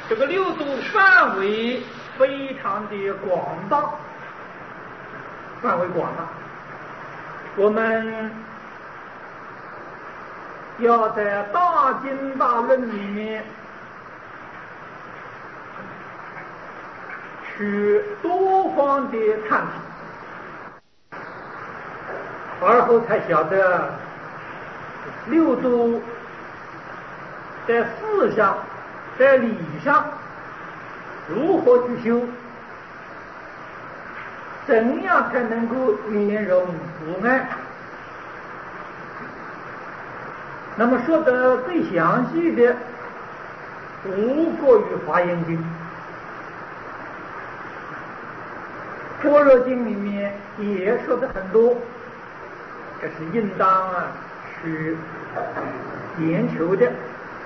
这个六度范围非常的广大，范围广大。我们要在大经大论里面去多方的探讨，而后才晓得六度在事上在理上如何去修，怎样才能够圆融无碍。那么说得最详细的无过于华严经，般若经里面也说的很多，这是应当去研究的。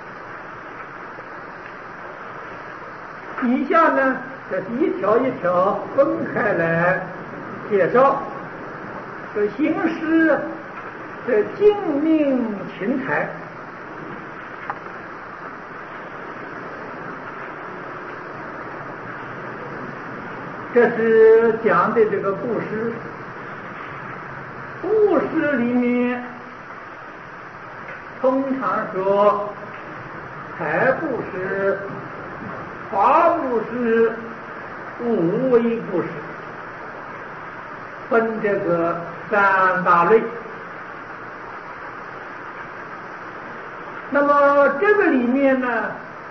以下呢，这是一条一条分开来介绍。这行师的精明勤才，这是讲的这个布施。布施里面通常说财布施、法布施、无为布施，分这个三大类。那么这个里面呢，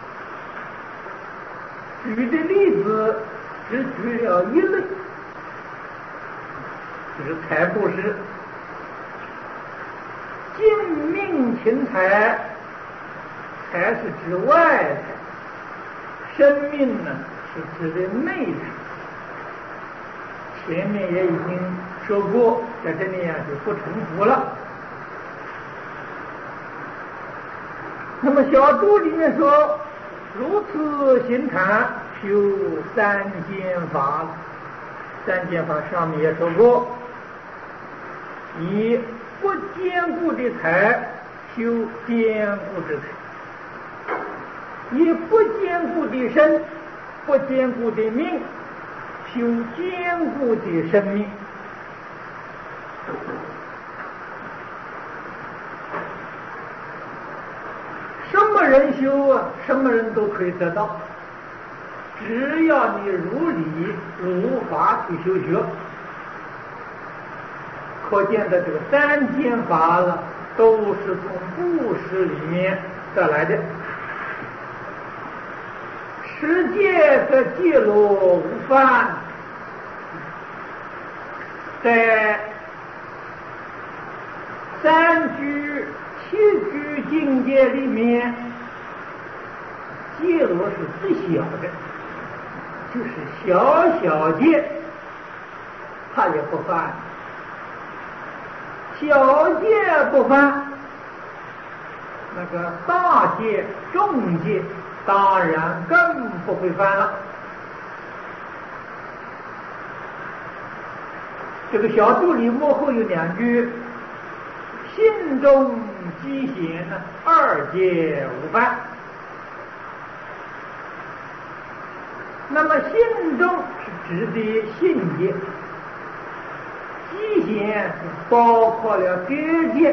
举的例子只举了一类，就是财布施。尽命勤财，财是指外财，生命呢是指的内财。前面也已经说过，在这里就不重复了。那么小注里面说，如此行禅修三间法，三间法上面也说过，以不坚固的财修坚固之财，以不坚固的身、不坚固的命修坚固的生命。什么人修什么人都可以得到，只要你如理如法去修学。可见的这个三间法了，都是从布施里面得来的。持戒则戒罗无犯，在三居七居境界里面，戒罗是最小的，就是小小戒他也不犯，小戒不犯，那个大戒重戒当然更不会犯了。这个小注里幕后有两句，信中积贤呢，二戒无犯。那么信中是指的信戒，积贤包括了各戒，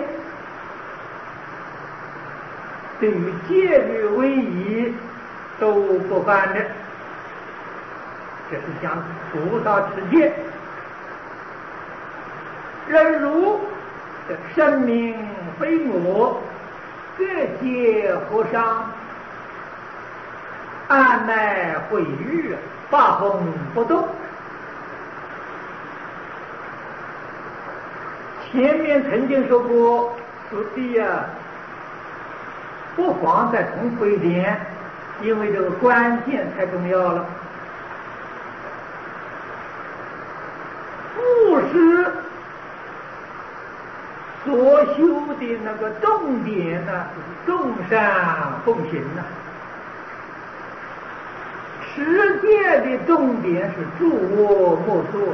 对于戒律威仪都不犯的。这是讲菩萨持戒。人如生命非我，各戒合商，按耐毁誉，发风不动。前面曾经说过，此地不妨再重复一点，因为这个关键太重要了。布施所修的那个重点呢，就是众善奉行啊。持戒的重点是住我莫作，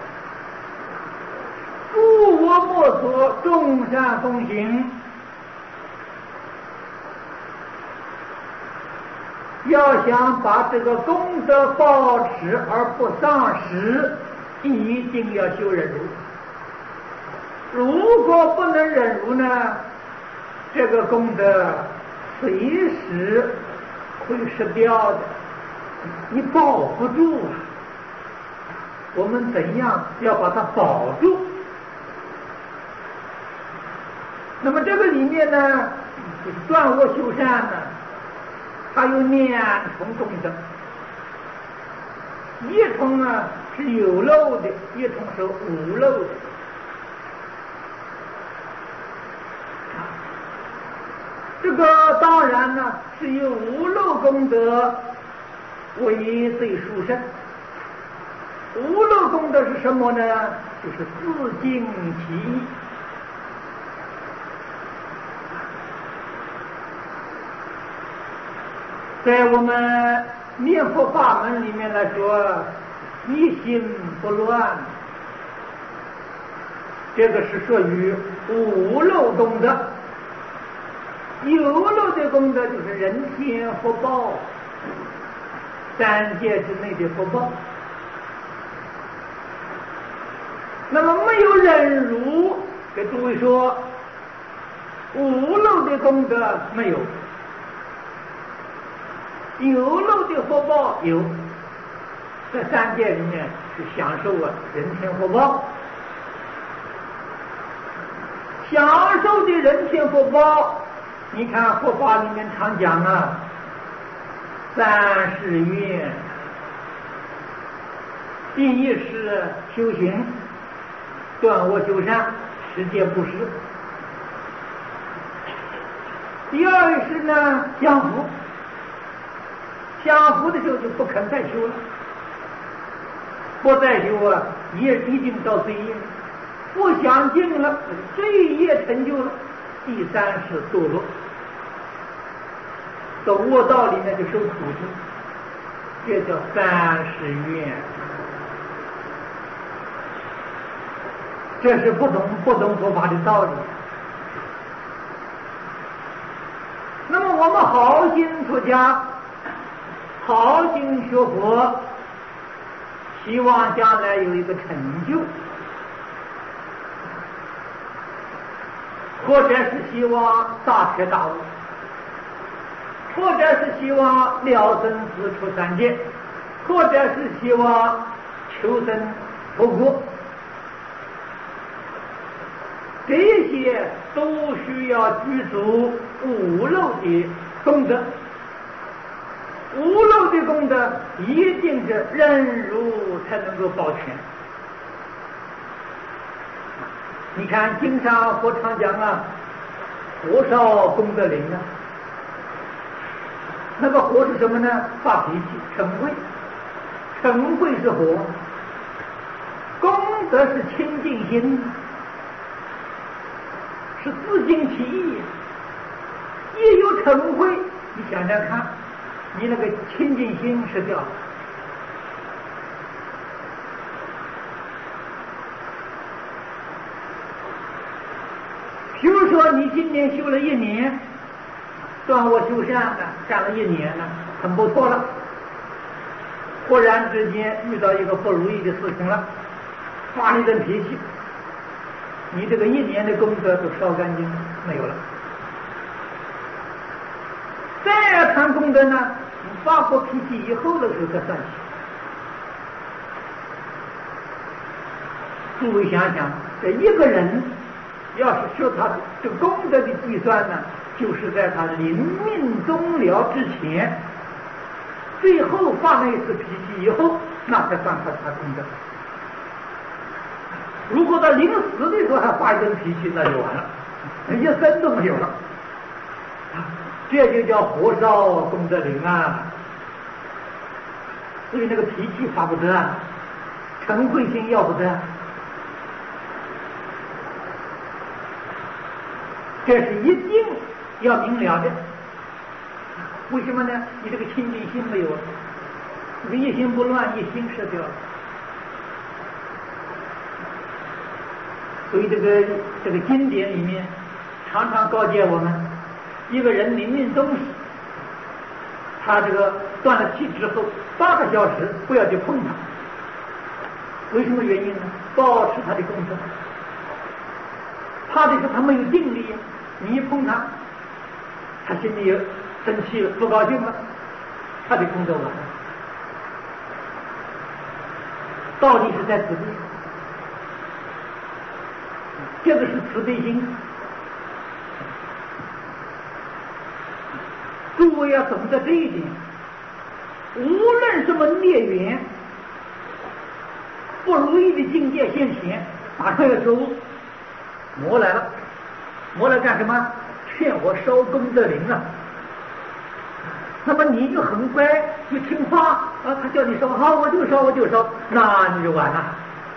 住我莫作，众善奉行。 要想把这个功德保持而不丧失，一定要修忍辱。如果不能忍辱呢，这个功德随时会失掉的，你保不住啊。我们怎样要把它保住？那么这个里面呢，断恶修善呢，它有2重功德，一重呢是有漏的，一重是无漏的。这个当然呢是以无漏功德为最殊胜。无漏功德是什么呢？就是自净其意。在我们念佛法门里面来说，一心不乱，这个是属于无漏功德。有漏的功德就是人天福报，3界之内的福报。那么没有忍辱，给诸位说，无漏的功德没有，有漏的福报有，在3界里面是享受人天福报。享受的人天福报，你看佛法里面常讲30愿，第一是修行，断恶修善，持戒布施；第二是呢享福，享福的时候就不肯再修了，不再修也一定到罪业，不想尽了，罪业成就了。第3是堕落，走恶道里面就受苦境，这叫30愿。这是不懂佛法的道理。那么我们好心出家，好心学佛，希望将来有一个成就，或者是希望大彻大悟，或者是希望了生死出3界，或者是希望求生佛国。这些都需要具足无漏的功德，无漏的功德一定是忍辱才能够保全。你看经常佛常讲火烧功德林那个火是什么呢？发脾气，嗔恚，嗔恚是火，功德是清净心，是自净其意。一有嗔恚，你想想看，你那个清净心失掉了。比如说你今年修了1年，断恶修善干了1年很不错了，忽然之间遇到一个不如意的事情了，发了一阵脾气，你这个1年的功德都烧干净没有了。再谈功德呢，你发过脾气以后的时候再算起。诸位想想，这一个人要是说他这个功德的计算呢，就是在他临命终了之前，最后发了一次脾气以后，那才算他功德。如果他临死的时候还发一阵脾气，那就完了，一生都没有了。这就叫火烧功德林所以那个脾气发不得，嗔恚心要不得。这是一定要明了的。为什么呢？你这个清净心没有了，这个一心不乱，一心失掉了。所以这个经典里面常常告诫我们，一个人临命终时， 他这个断了气之后8个小时不要去碰它，为什么原因呢？保持他的功德。怕的是他没有定力，你一碰他，他心里有生气了，不高兴了，他的功德完了。道理是在此地，这个是慈悲心。诸位要懂得这一点，无论什么孽缘、不如意的境界现前，马上要说魔来了，魔来干什么？劝我烧功德林啊！那么你就很乖，就听话啊，他叫你烧，好，我就烧，那你就完了。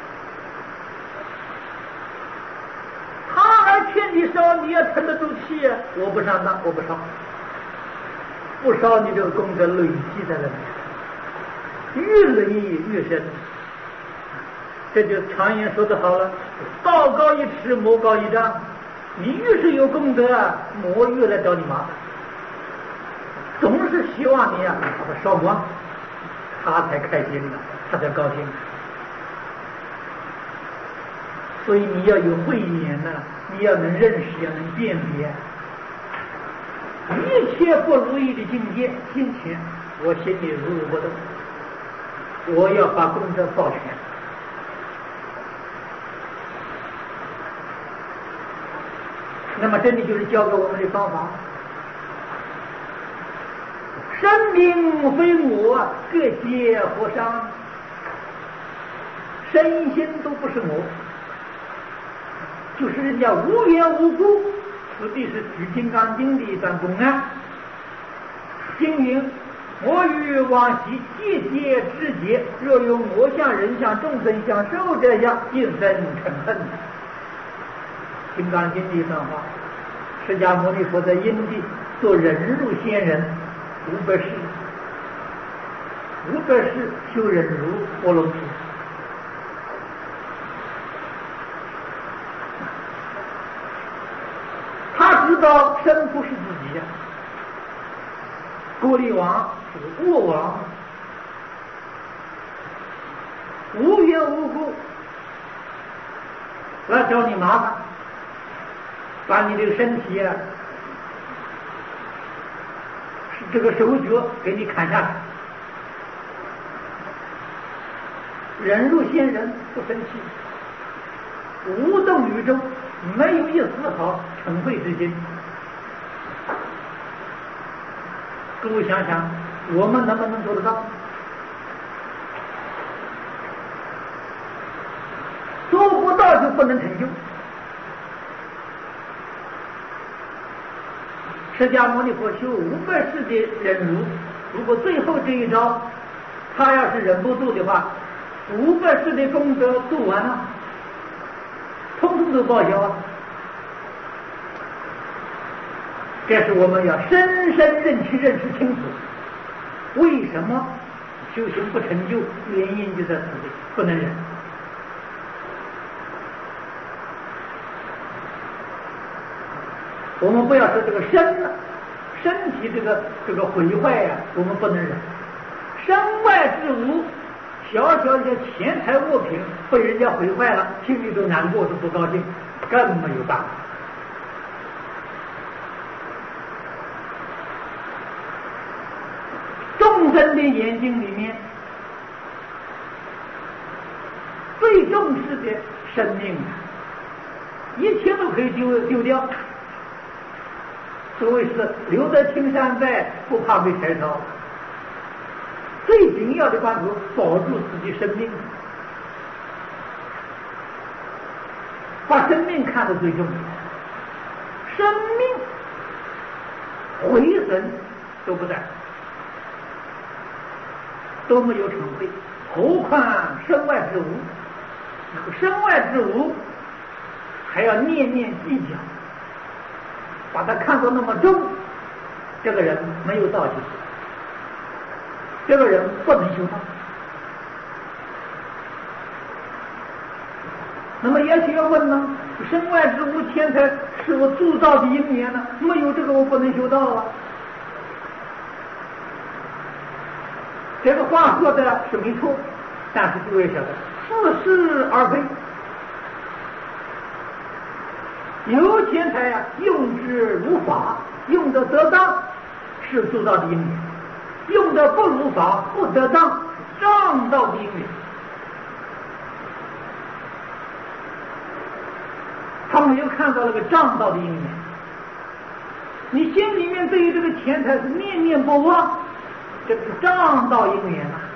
他还劝你烧，你要沉得住气啊！我不上当，我不烧，不烧你这个功德累积在那里，越累越深。这就常言说得好了，道高一尺，魔高一丈。你越是有功德啊，魔越来找你麻烦，总是希望你啊把它烧光，他才开心了，他才高兴。所以你要有慧眼呢，你要能认识，要能辨别一切不如意的境界现前，我心里如如不动，我要把功德报全。那么这里就是教给我们的方法。生命非我，各皆和尚，身心都不是我，就是人家无缘无故。此地是举《金刚经》的一段公案，经云：我与往昔节节之节，若用我相、人相、众生相、寿者相，应生成恨。金刚经的一段话，释迦牟尼佛在因地做忍辱仙人500世，500世修忍辱波罗蜜。他知道生不是自己呀，国力王是国王，无缘无故来找你麻烦，把你这个身体啊，这个手脚给你砍下来。忍辱仙人不生气，无动于衷，没有一丝毫嗔恚之心。各位想想，我们能不能做得到？做不到就不能成就。释迦牟尼佛修500世的忍辱，如果最后这一招他要是忍不住的话，500世的功德做完了，通通都报销啊！这是我们要深深认识清楚，为什么修行不成就？原因就在此地，不能忍。我们不要说这个身体这个毁坏呀，我们不能忍。身外之物，小小的钱财物品被人家毁坏了，心里都难过，都不高兴，更没有办法。众生的眼睛里面，最重视的生命，一切都可以丢掉。所谓是留得青山在，不怕没柴烧。最紧要的关头，保住自己生命，把生命看得最重要。生命毁损都不在，都没有成慧，何况身外之物？身外之物还要念念计较，把它看作那么重，这个人没有道行，这个人不能修道。那么也许要问呢，身外之物钱财是我铸造的因缘呢？没有这个我不能修道啊。 这个话说的是没错，但是诸位晓得，似是而非。有钱财啊，用之如法，用的得当，是助道的因缘；用的不如法，不得当，是障道的因缘。他没有看到那个障道的因缘，你心里面对于这个钱财是念念不忘，这是障道因缘啊。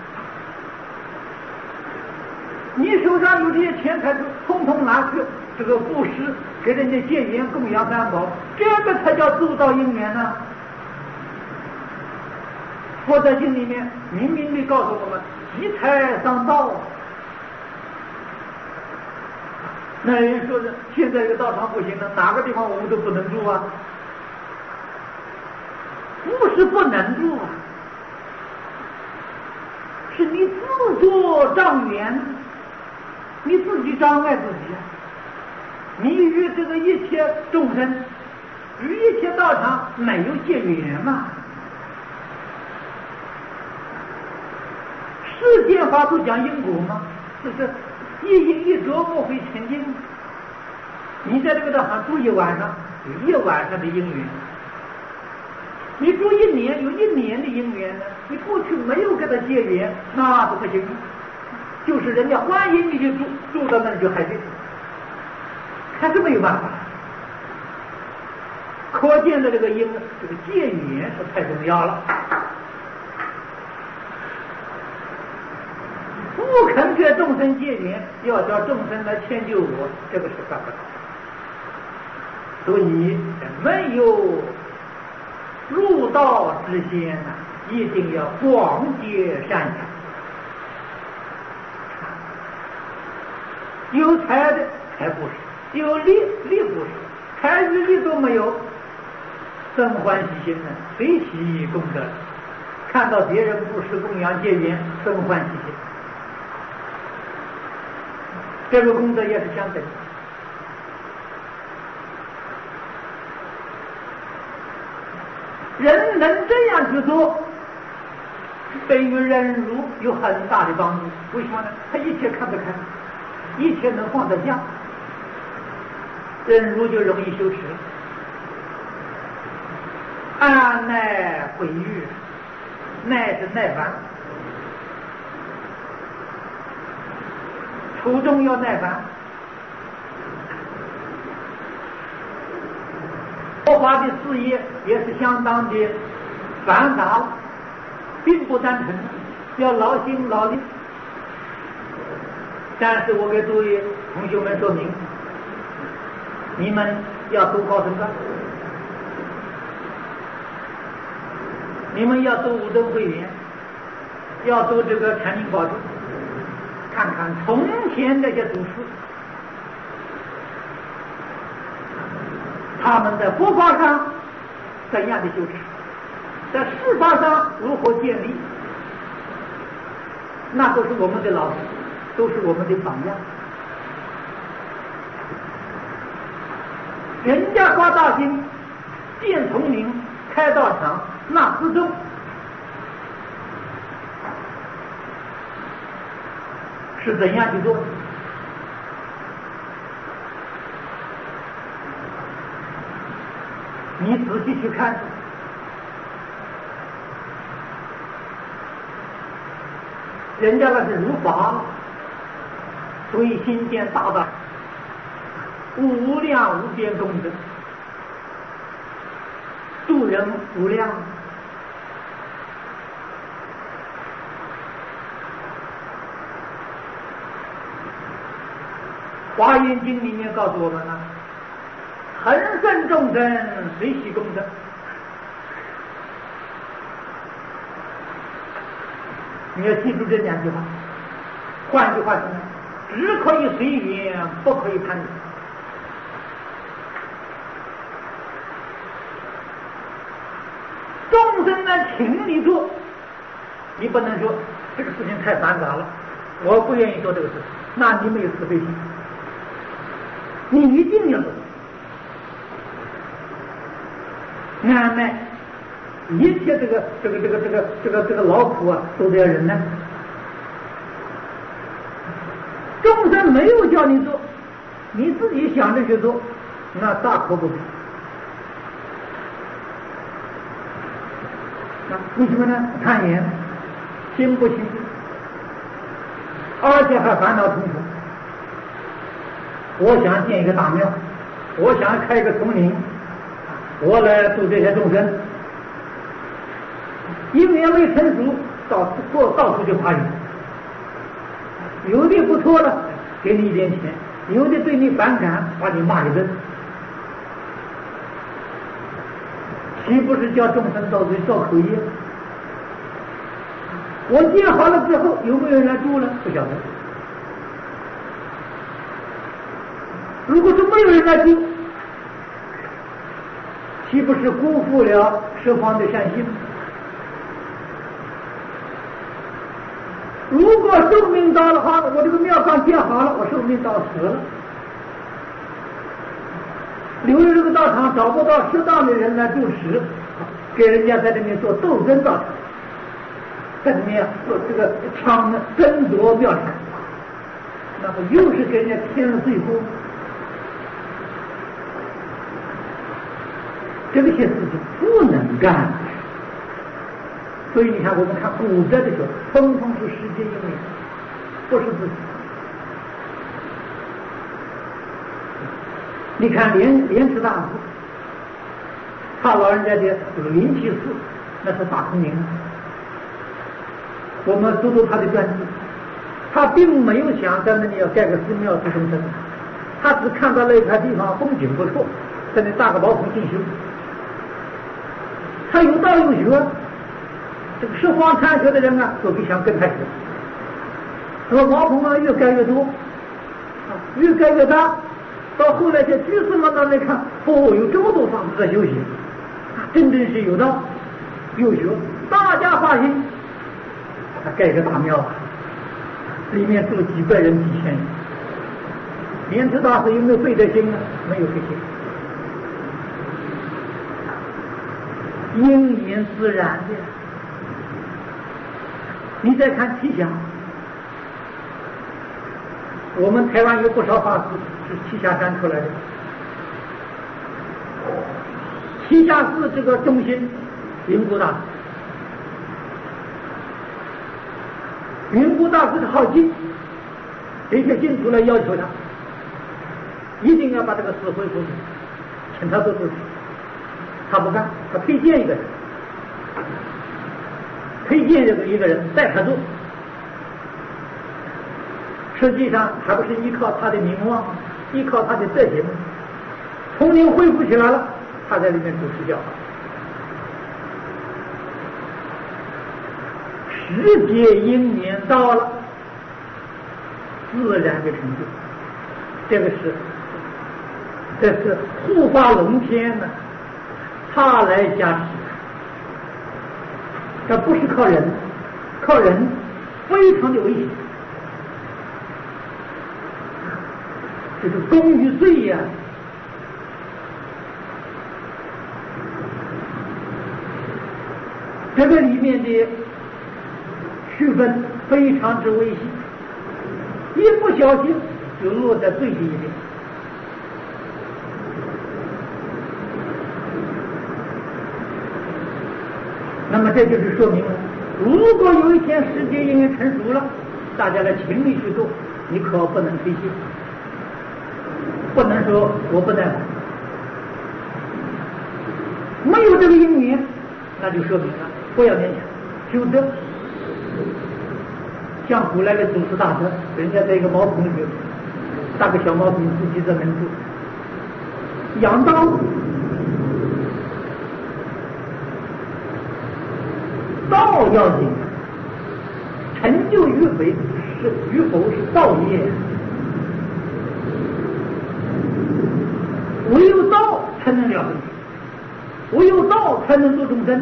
你手上有这些钱财，通通拿去这个布施，给人家结缘供养三宝，这个才叫助道因缘呢。佛在经里面明明地告诉我们，积财伤道。那人说是现在这个道场不行了，哪个地方我们都不能住啊？不是不能住啊，是你自作障缘，你自己障碍自己啊！你与这个一切众生，与一切道场没有结缘嘛？世间法不讲因果吗？是不是？一因一果莫非成经？你在这个道场住一晚上，有一晚上的因缘；你住一年，有一年的因缘呢。你过去没有跟他结缘，那不行。就是人家欢迎你就住到那里就还是，还是没有办法。可见的这个因，这个结缘是太重要了。不肯给众生结缘，要叫众生来迁就我，这个是办不到。所以没有入道之先呢，一定要广结善缘。有财的财布施，有力布施，财与力都没有，生欢喜心呢，随喜功德。看到别人布施供养结缘，生欢喜心。这个功德也是相等的。人能这样去做，对于忍辱有很大的帮助。为什么呢？他一切看得开，一切能放得下，忍辱就容易修持了。安耐毁誉，耐是耐烦，途中要耐烦。佛法的事业也是相当的繁杂，并不单纯，要劳心劳力。但是我给诸位同学们说明，你们要读高僧纲，你们要读五灯会员，要读这个禅定宝珠，看看从前那些祖师，他们在佛法上怎样的修持，在事法上如何建立，那都是我们的老师，都是我们的榜样。人家发大心，建丛林，开道场，纳资众，是怎样去做？你仔细去看，人家那是如法，所以心间大大无量无边功德，度人无量。华严经里面告诉我们了，恒生众生随喜功德。你要记住这两句话。换句话说，只可以随缘，不可以攀比。众生呢，请你做，你不能说这个事情太繁杂了，我不愿意做这个事，那你没有慈悲心。你一定要做，安耐，毁誉，耐是耐烦，途中要耐烦。 一切这个劳苦啊，都得要忍耐。众生没有叫你做，你自己想着去做，那大可不必。为什么呢？贪眼，心不清净，而且还烦恼重重。我想建一个大庙，我想开一个丛林，我来度这些众生。因缘未成熟，到处就发愿。有的不错了，给你一点钱；有的对你反感，把你骂一顿。岂不是叫众生造罪造口业？我建好了之后，有没有人来住呢？不晓得。如果说没有人来住，岂不是辜负了十方的善心？如果寿命到了话，我这个庙刚建好了，我寿命到死了，留着这个道场找不到适当的人来主持，给人家在这里做斗争道场，在里面做这个争夺庙产，那么又是给人家添了罪过。这些事情不能干。所以你看，我们看古代的时候，通通是世界因缘，不是自己。你看莲池大师，他老人家的这个灵气寺，那是大聪明。我们读读他的传记，他并没有想在那里要盖个寺庙度众生，他只看到那一块地方风景不错，在那搭个茅棚进修。他有道有学，这个十方参学的人啊，都想跟他学。那么茅棚啊，越盖越多，越盖越大。到后来，这居士们到那看，有这么多法子在修行，真正是有道有学，大家发心，他盖个大庙，里面住几百人、几千人。莲池大师有没有费这心呢？没有费心。因缘自然的。你再看栖霞，我们台湾有不少法师是栖霞山出来的。栖霞寺这个中心，云谷大师，云谷大师的好进，这些信徒来要求他，一定要把这个寺恢复，请他做主持。他不干，他推荐一个人，一个人带他做。实际上还不是依靠他的名望，依靠他的德行，从灵恢复起来了，他在里面主持教法。时节因缘到了，自然的成就。这是护法龙天呢，他来加持。这不是靠人，靠人非常的危险。这个功与罪呀，这个里面的区分非常之危险，一不小心就落在罪里面。那么这就是说明了，如果有一天世界因缘成熟了，大家来勤力去做，你可不能推卸，不能说我不在乎。没有这个因缘，那就说明了不要勉强，修德。像古来的祖师大德，人家在一个茅棚里搭个小茅棚，自己在那住，养道。道要紧，成就与否是道业，唯有道才能了不起，唯有道才能度众生。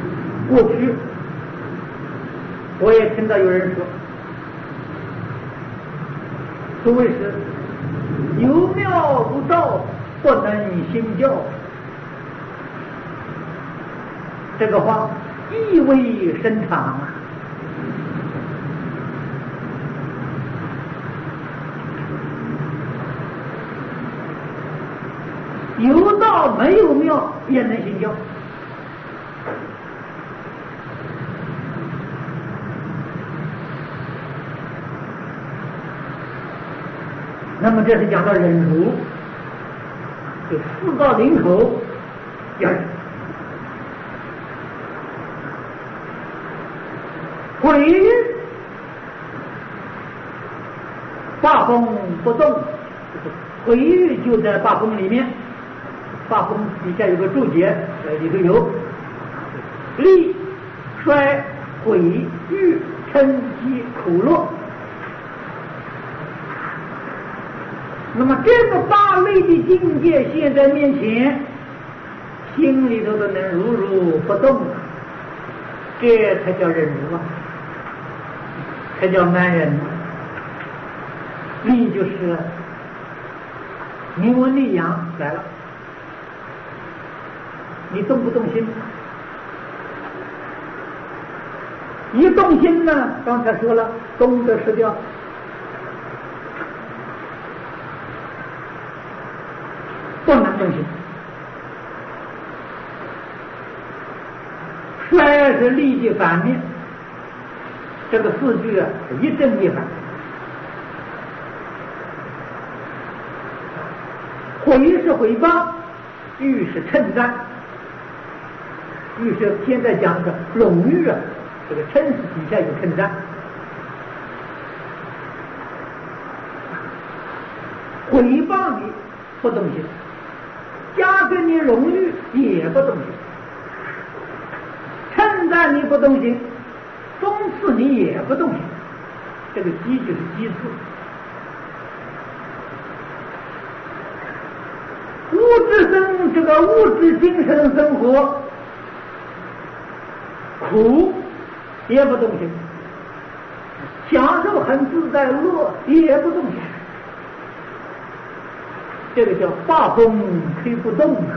过去我也听到有人说， 所谓是有妙无道，不能行教。这个话意味深长啊。有道没有妙也能行教。那么这是讲到忍辱，就4到0口要忍。毁八风不动，毁誉就在八风里面，八风底下有个注解，里头有力、衰、毁、誉、嗔、疾、苦、乐。那么这个8类的境界现在面前，心里头都能如如不动，这才叫忍辱啊，才叫安忍啊。力就是名闻利养来了，你动不动心？一动心呢，刚才说了，功德失掉。不能动心，衰是力的反面，这个4句啊一正一反。毁是毁谤，誉是称赞，誉是现在讲的荣誉啊，这个称是底下有称赞。毁谤你不动心，加给你荣誉也不动心，称赞你不动心，讽刺你也不动心。这个机就是机智。物质生这个物质精神生活苦也不动心，享受很自在乐也不动心。这个叫八风吹不动啊。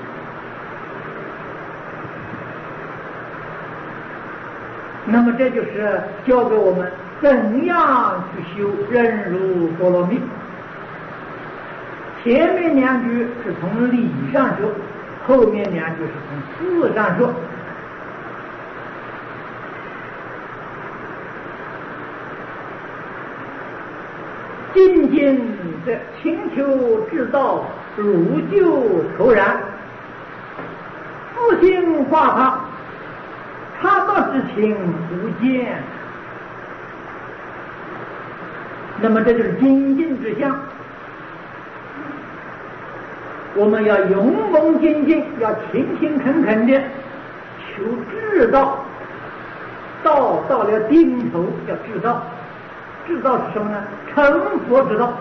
那么这就是教给我们怎样去修忍辱波罗蜜。前面2句是从理上说，后面2句是从事上说。精进的请求之道，如就投然，自性化他，他道之情无间。那么这就是精进之相。我们要勇猛精进，要勤勤恳恳的求至道，道到了尽头叫至道。至道是什么呢？成佛之道。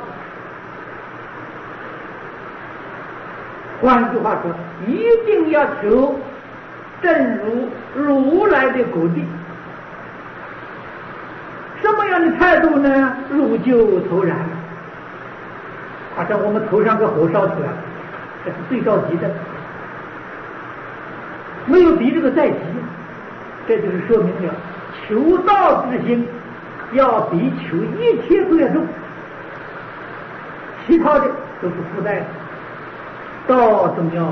换句话说，一定要求正如如来的果地。什么样的态度呢？如就投然，好像我们头上个火烧出来了，这是最着急的，没有比这个再急。这就是说明了求道之心要比求一切都要重，其他的都是附带的，道重要。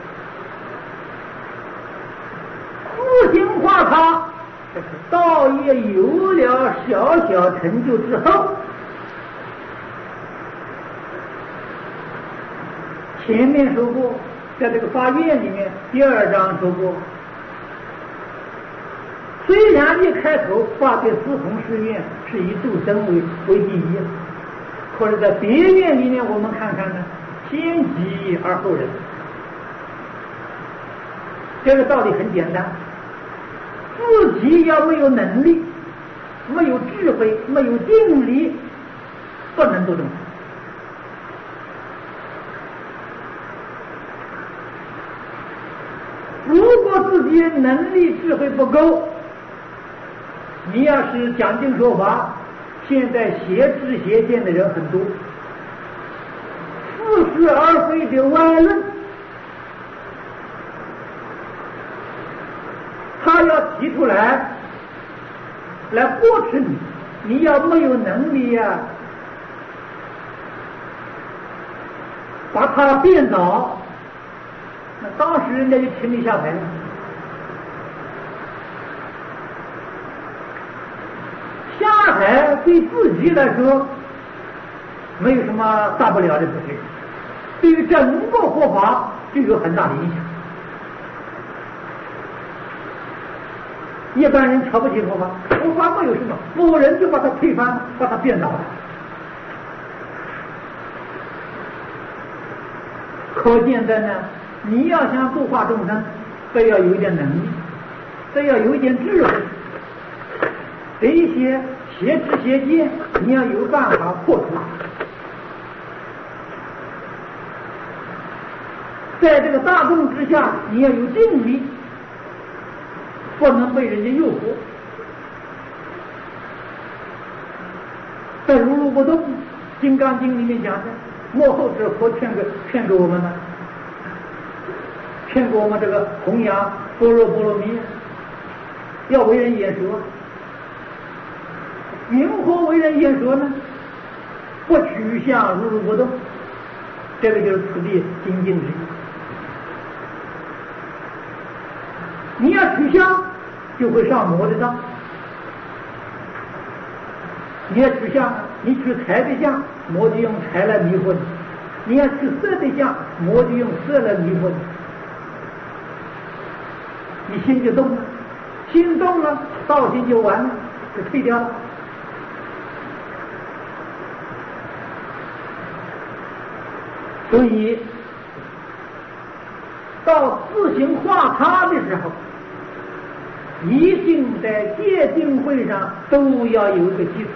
自行化他，这是道业有了小小成就之后，前面说过，在这个发愿里面第2章说过，虽然一开头发的4弘誓愿是以度生为第一，可是在别愿里面我们看看呢，先己而后人。这个道理很简单，自己要没有能力，没有智慧，没有定力，不能度众生。如果自己能力智慧不够，你要是讲经说法， 现在邪知邪见的人很多，似是而非的歪论，他要提出来驳斥你，你要没有能力呀，把他辩倒，那当时人家就请你下台了。下台对自己来说没有什么大不了的事情，对于整个佛法就有很大的影响。一般人瞧不起佛法，佛法没有什么，某人就把它推翻，把它变倒了。可见的呢，你要想度化众生，都要有一点能力，都要有一点智慧。这一些邪知邪见，你要有办法破除。在这个大众之下，你要有定力，不能被人家诱惑。在如如不动《金刚经》里面讲的，幕后之佛劝给我们呢，劝给我们这个弘扬般若波罗蜜，要为人演说。云何为人演说呢？不取相，如如不动，这个就是此地精进之意。你要取相，就会上魔的当；你要取相，你取财的相，魔就用财来迷惑你；你要取色的相，魔就用色来迷惑你。你心就动了，心动了，道心就完了，就退掉了。所以到自行化他的时候，一定在戒定慧上都要有一个基础，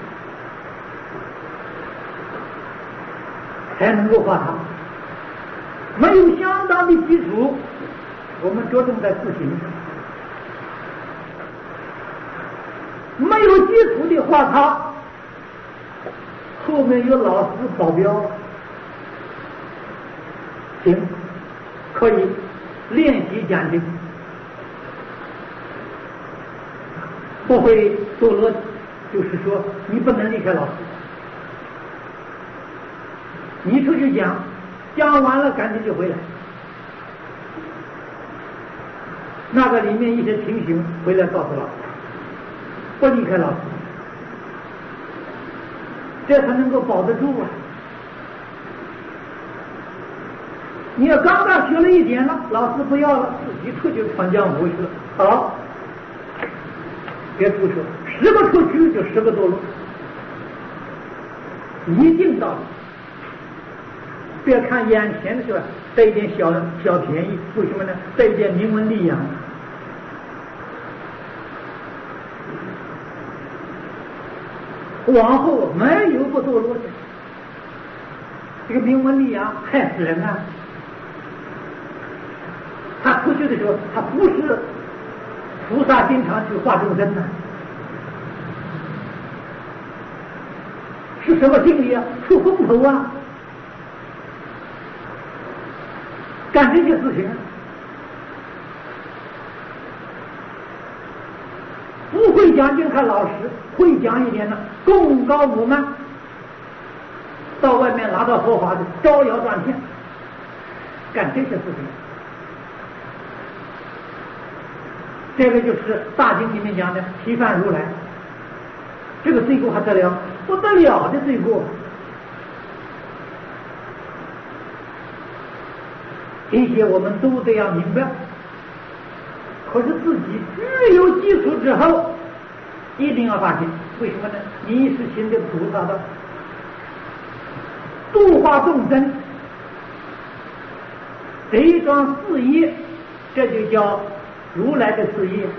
才能够化他。没有相当的基础，我们着重在自行上；没有基础的化他，后面有老师保镖，行，可以练习讲经，不会堕落，就是说你不能离开老师，你出去讲，讲完了赶紧就回来。那个里面一些情形回来告诉老师，不离开老师，这才能够保得住啊。你要刚刚学了一点了，老师不要了，自己出去闯江湖去了，好，别出去，10个出去就10个堕落，一定到。别看眼前的是吧，得一点小便宜，为什么呢？得一点名闻利养。往后没有不堕落的，这个名闻利养害死人啊！他出去的时候，他不是菩萨经常去化众生呢，是什么经理啊？出风头啊，干这些事情啊。不会讲经看老师，会讲一点呢，功高我慢，到外面拿到佛法的招摇撞骗，干这些事情。这个就是大经里面讲的批判如来，这个罪过还得了，不得了的罪过。这些我们都得要明白。可是自己具有基础之后，一定要发现，为什么呢？你是行的菩萨道，度化众生，这一桩事业，这就叫如来的事业，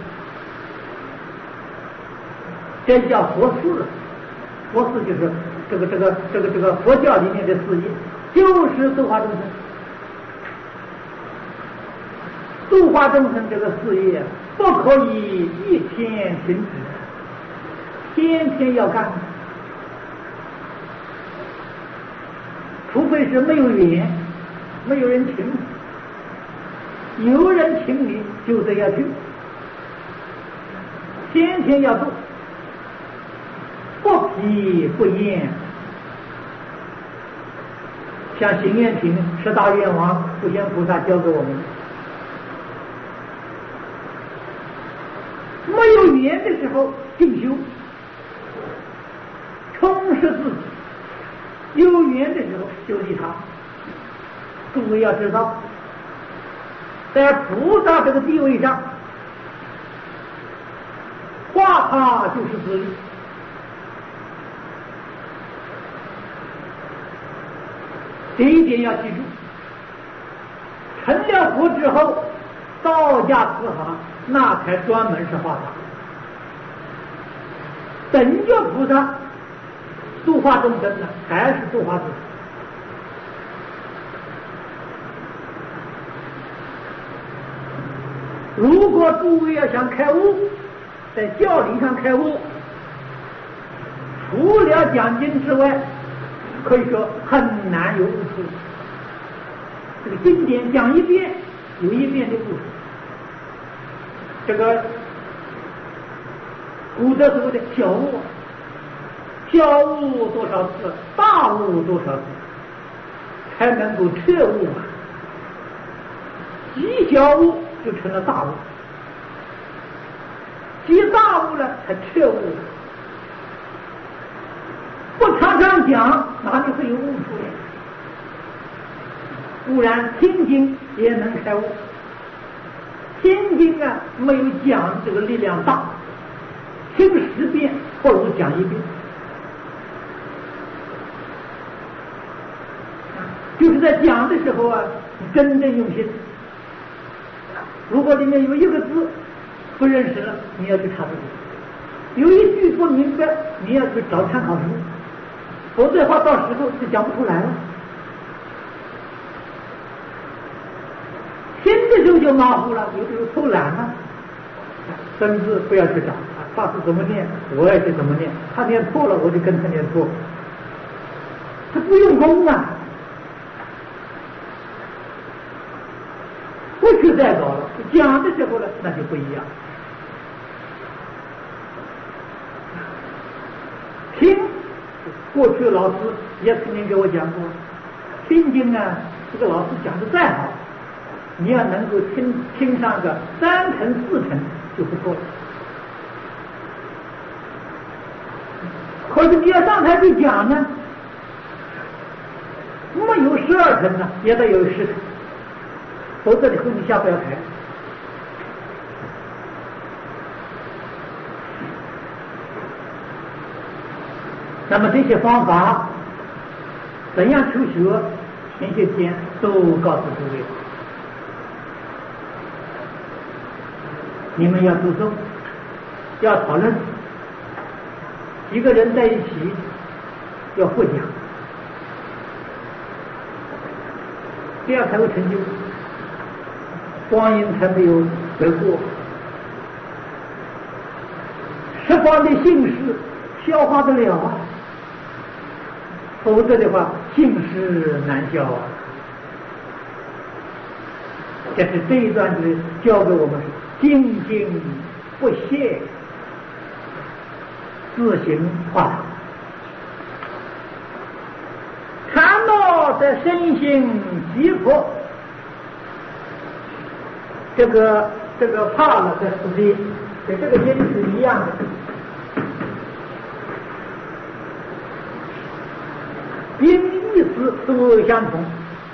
这叫佛事。佛事就是这个佛教里面的事业，就是度化众生。度化众生这个事业不可以一天停止，天天要干。 除非是没有缘，没有人请你，有人请你就得要去，天天要做，不疲不厌。像行愿品10大愿王，普贤菩萨教给我们，没有缘的时候进修，充实自己；有缘的时候修理他。诸位要知道，在菩萨这个地位上，化他就是自利。这一点要记住。成了佛之后，道家慈航，那才专门是化他。等觉菩萨度化众生呢，还是度化自己。如果诸位要想开悟，在教理上开悟，除了讲经之外，可以说很难有悟处。这个经典讲一遍有一遍的悟处。这个古德说的小悟，小悟多少次，大悟多少次，才能够彻悟啊。极小悟就成了大悟，极大悟了才彻悟。不常常讲，哪里会有悟出来？不然听经也能开悟。听经啊，没有讲这个力量大，听10遍不如讲1遍。就是在讲的时候啊，你真正用心。如果里面有一个字不认识了，你要去查字典；有一句不明白，你要去找参考书，否则的话到时候就讲不出来了。听的时候就马虎了，有的时候偷懒了，甚至不要去找他是怎么念，我也是怎么念，他念错了我就跟他念错，他不用功啊。不去再搞了，讲的时候呢，那就不一样。听，过去老师也曾经给我讲过，听经啊，这个老师讲的再好，你要能够听上个3成4成就不错了。可是你要上台去讲呢，没有12成呢，也得有10成。否则以后你下不了台。那么这些方法怎样求学，前些天都告诉诸位，你们要注重，要讨论，几个人在一起要互讲，这样才会成就。光阴才没有得过十方的信事消化得了啊，否则的话信事难消啊。这是这一段子教给我们精进不懈，自行化塔，禅道的身心急迫。这个怕了的实际跟这个音是一样的，音意思都相同，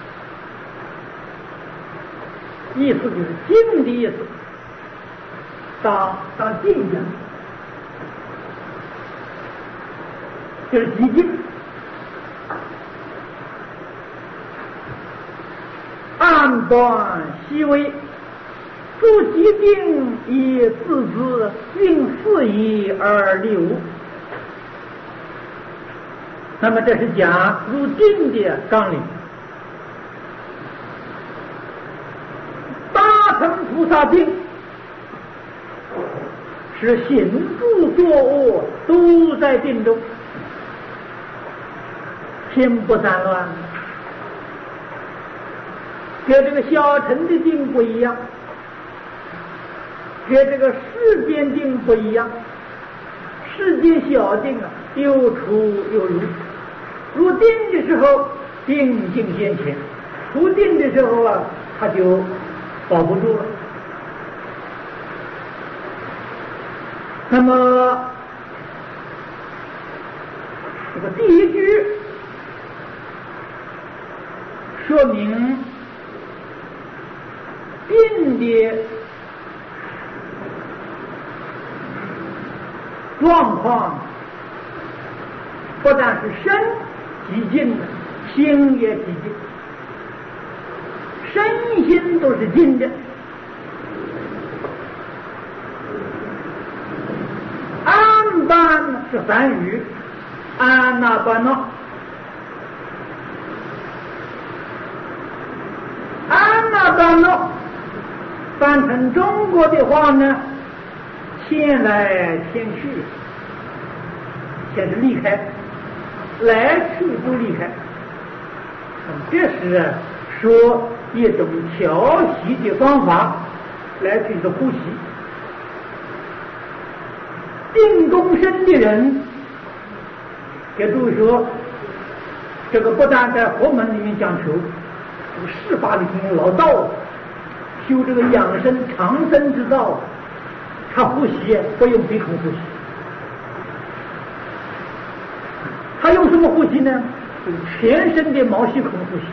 意思就是静的意思，当静讲，就是极静。暗断细微，诸疾病以自知，应肆意而立无。那么这是讲入定的纲领。大乘菩萨定是行住坐卧都在定中，心不散乱， 跟这个小乘的定不一样，跟这个世间定不一样。世间小定啊，有出有入。入定的时候，定境现前；出定的时候啊，他就保不住了。那么这个第一句说明定的状况，不但是身极静的，心也极静，身心都是静的。安般是梵语，安那般呢？安那般呢？翻成中国的话呢，迁来迁去，先是离开，来去不离开。这是说一种调息的方法，来去是呼吸。定功深的人，给诸位说，这个不但在佛门里面讲求，这个世法里面老道修这个养生长生之道，他呼吸不用鼻孔呼吸，他用什么呼吸呢？用全身的毛细孔呼吸。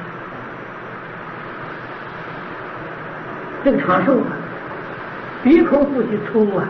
这个长寿啊，鼻孔呼吸粗啊，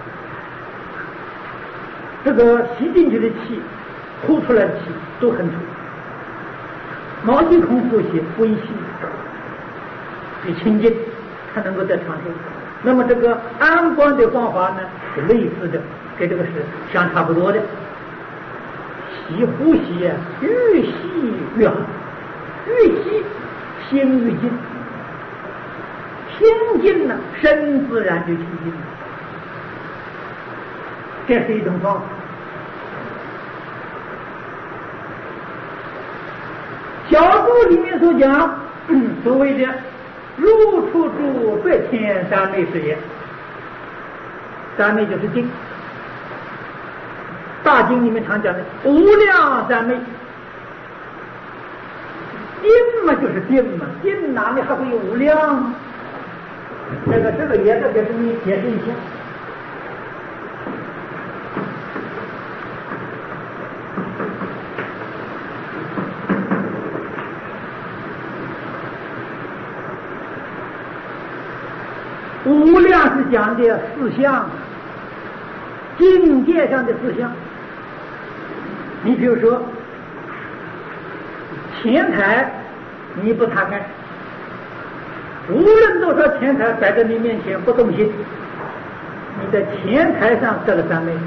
这个吸进去的气，呼出来的气都很粗。毛细孔呼吸微细，比清净，它能够得长寿。那么这个安观的方法呢，是类似的，跟这个是相差不多的。呼吸啊，越细越好，越细心越静，心静了，身自然就清净了。这是一种方法。小注里面所讲，所谓的入处住百千三昧是也，三昧就是定。大经里面常讲的无量三昧，定嘛就是定嘛，定哪里还会有无量？这个也再给你解释一下。无量是讲的四相，境界上的四相。你比如说，钱财你不贪爱，无论多少钱财摆在你面前不动心，你在钱财上得了三昧。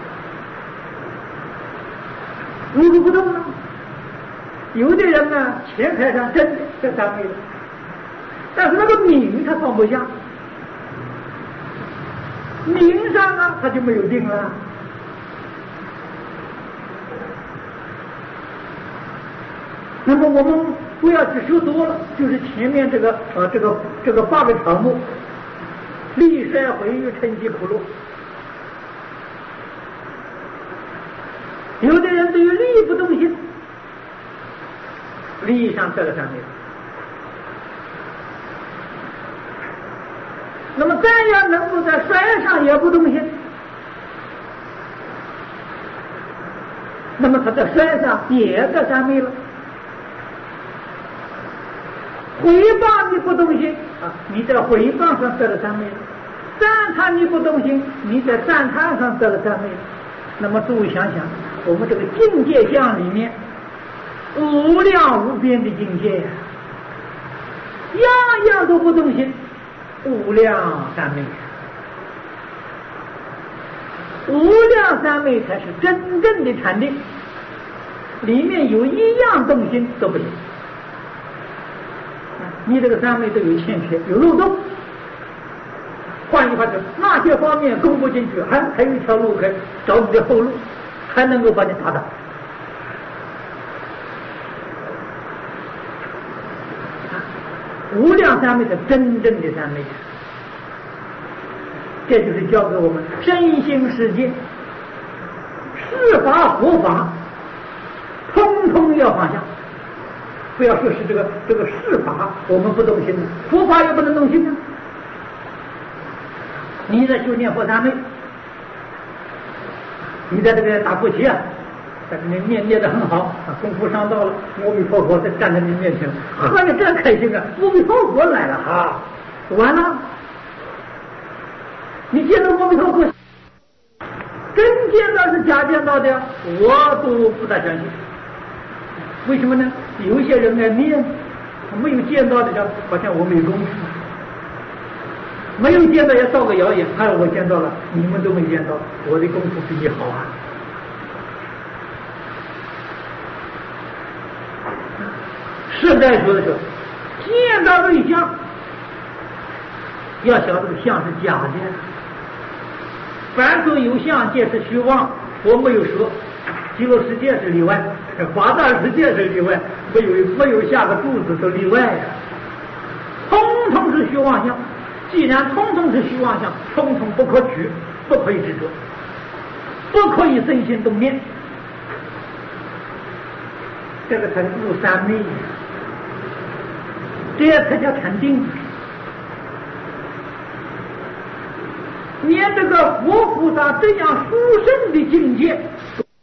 如果不动呢？有的人呢，钱财上真的得三昧了，但是那个名他放不下，名上呢他就没有定了。那么我们不要去说多了，就是前面这个八个条目，利衰毁誉嗔疾苦乐。有的人对于利不动心，利上得了三昧。那么再要能够在衰上也不动心，那么他在衰上也得三昧了。回报你不动心啊，你在回报上得了三昧；赞叹你不动心，你在赞叹上得了三昧。那么诸位想想，我们这个境界相里面，无量无边的境界，样样都不动心，无量三昧。无量三昧才是真正的禅定，里面有一样动心都不行。你这个三昧都有欠缺，有漏洞。换句话说，那些方面攻不进去，还有一条路可以找你的后路，还能够把你打倒。 无量三昧的真正的三昧。这就是教给我们真心世界，是法佛法，通通要放下。不要说是这个是法，我们不动心，佛法也不能动心啊。你在修念佛三昧，你在这个打坐起啊，在这里念得很好，功夫上到了，阿弥陀佛在站在你面前，喝着真开心啊！阿弥陀佛来了哈，完了，你见到阿弥陀佛，真见到是假见到的，我都不大相信。为什么呢？有些人爱念，没有见到的讲，好像我没功夫。没有见到也造个谣言，哎，我见到了，你们都没见到，我的功夫比你好啊！实在说的是，见到对象，要晓得这个相是假的，凡所有相，皆是虚妄。我没有说，极乐世界是例外，华藏世界是例外，没有下个柱子是例外呀，通通是虚妄相。既然通通是虚妄相，通通不可取，不可以执着，不可以身心动念，这个才是悟三昧，这才叫禅定。连这个佛菩萨这样殊胜的境界